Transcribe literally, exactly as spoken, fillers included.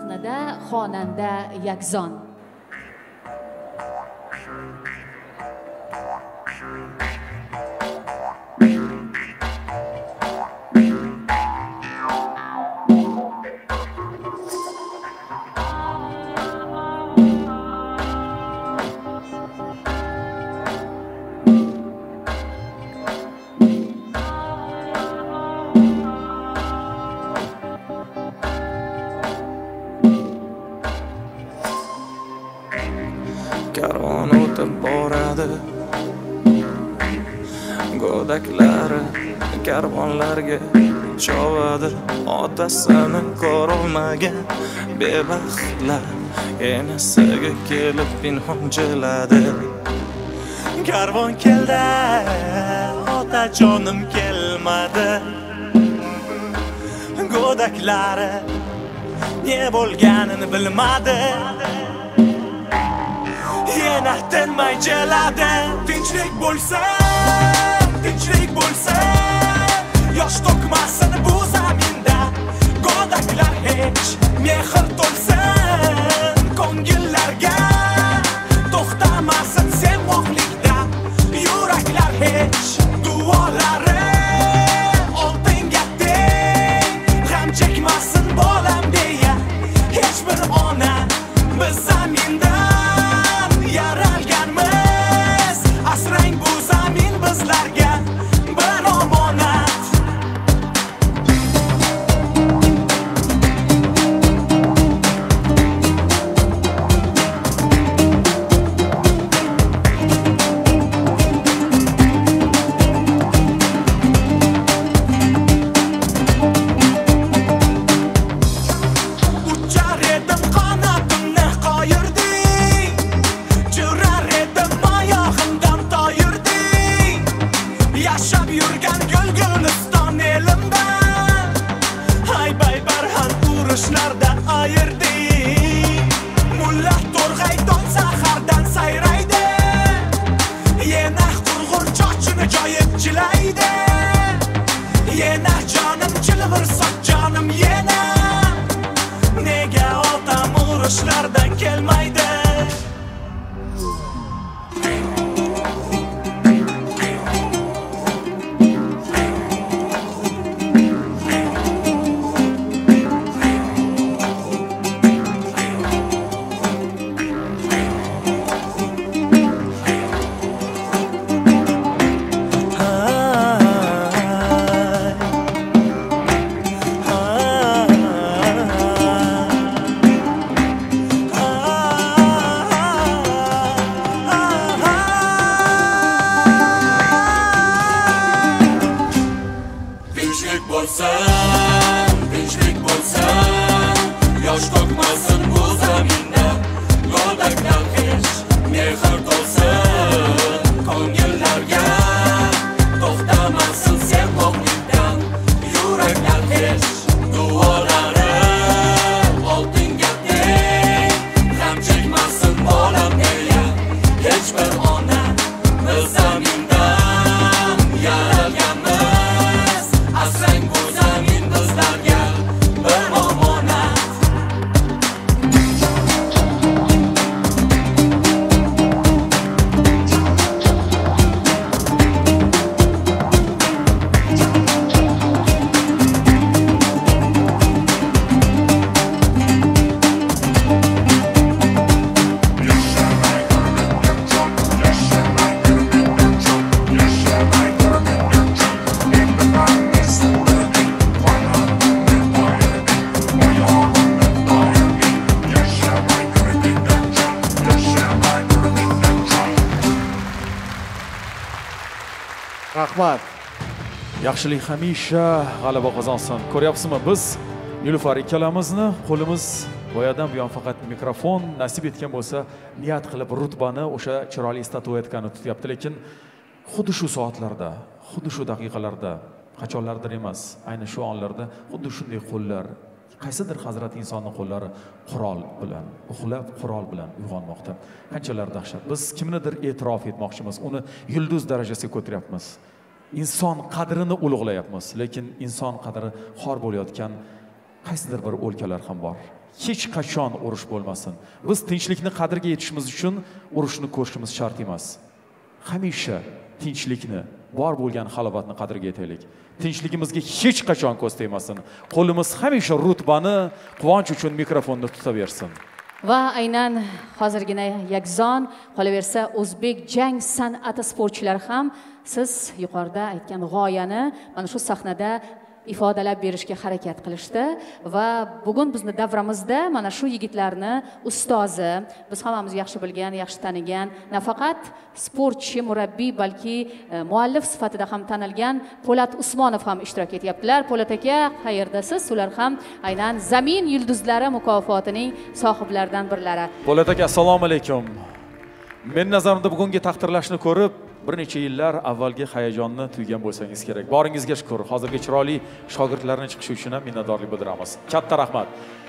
sahnada xonanda Yakzon. Karvon o'tib boradi go'daklari karvonlarga chovadi otasini ko'rolmagan bebaxtlar enasiga kelib pinhon jiladi. Karvon keldi otajonim kelmadi go'daklari ne bo'lganini bilmadi. Yana tinmay jiladi. Tinchlik bo'lsa, tinchlik bo'lsa, yosh to'kmasin bu zaminda. Go'daklar hech mehr to'lsin ko'ngillarga, to'xtamasin sevmoqlikda. Yuraklar hech duolari oltinga teng, g'am chekmasin bolam deya hech bir ona biz zaminda yaralganmiz. Asrang bu zamin bizlarga bir omonat. Uchar edim qanotimni qoyirding, jurar edim oyog'imdan toyirding. Yashab yurgan Gulguliston elimdan haybay barham urushlardan ayirding. Mulla to'rg'ayton sahardan sayraydi, yana qurg'ur chochini joyib jilaydi. Yana jonim chilvir soch jonim yana, nega otam urushlardan kelmaydi? Tinchlik bo'lsin, tinchlik bo'lsin, yosh to'kmasin bu zaminda. Go'daklar hech mehr to'lsin ko'ngillarga, to'xtamasin sevmoqlikdan. Yuraklar hech duolari oltinga teng, g'am chekmasin bolam deya hech bir ona biz zaminda yaralganmiz. Asrang bu zamin bizlarga bir omonat. Rahmat. Yaxshilik hamisha g'alaba qozonsin. Ko'ryapsizmi, biz Nilufar ikkalamizni qo'limiz boyadan buyon faqat mikrofon nasib etgan bo'lsa, niyat qilib rutbani o'sha chiroyli statuetkani tutyapti, lekin xuddi shu soatlarda, xuddi shu daqiqalarda, qachonlardir emas, ayni shu onlarda xuddi shunday qo'llar, qaysidir hazrat insonning qo'llari qurol bilan, uxlab qurol bilan uyg'onmoqda. Qanchalar dahshat. Biz kimnidir e'tirof etmoqchimiz, uni yulduz darajasiga ko'taryapmiz. Inson qadrini ulug'layapmiz, lekin inson qadri xor bo'layotgan qaysidir bir o'lkalar ham bor. hech qachon urush bo'lmasin. Biz tinchlikni qadriga yetishimiz uchun urushni ko'rishimiz shart emas. Hamisha tinchlikni, bor bo'lgan halovatni qadriga yetaylik. Tinchligimizga hech qachon ko'z tegmasin. Qo'limiz hamisha rutbani, quvonch uchun mikrofonni tutaversin. Va aynan hozirgina Yakzon, qolaversa o'zbek jang san'ati sportchilari ham siz yuqorida aytgan g'oyani mana shu sahnada ifodalab berishga harakat qilishdi va bugun bizni davramizda mana shu yigitlarni ustozi, biz hammamiz yaxshi bilgan, yaxshi tanigan, nafaqat sportchi, murabbiy, balki e, muallif sifatida ham tanilgan Po'lat Usmonov ham ishtirok etyaptilar. Po'lat aka, qayerdasiz? Ular ham aynan Zamin yulduzlari mukofotining sohiblaridan birlari. Po'lat aka, assalomu alaykum. Men nazarimda bugungi taqdirlashni ko'rib, bir necha yillar avvalgi hayajonni tuygan bo'lsangiz kerak. Boringizga shukr. Hozirgi chiroyli shogirdlarning chiqishi uchun ham minnatdorlik bildiramiz. Katta rahmat.